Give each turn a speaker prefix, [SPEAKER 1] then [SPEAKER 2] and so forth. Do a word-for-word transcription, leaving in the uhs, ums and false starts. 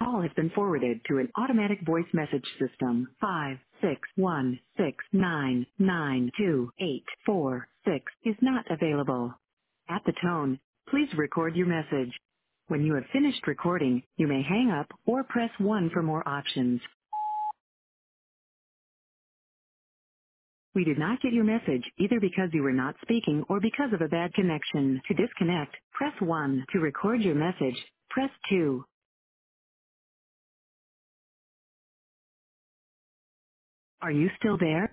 [SPEAKER 1] call has been forwarded to an automatic voice message system. Five six one six nine nine two eight four six is not available. At the tone, please record your message. When you have finished recording, you may hang up or press one for more options. We did not get your message either because you were not speaking or because of a bad connection. To disconnect, press one. To record your message, press two. Are you still there?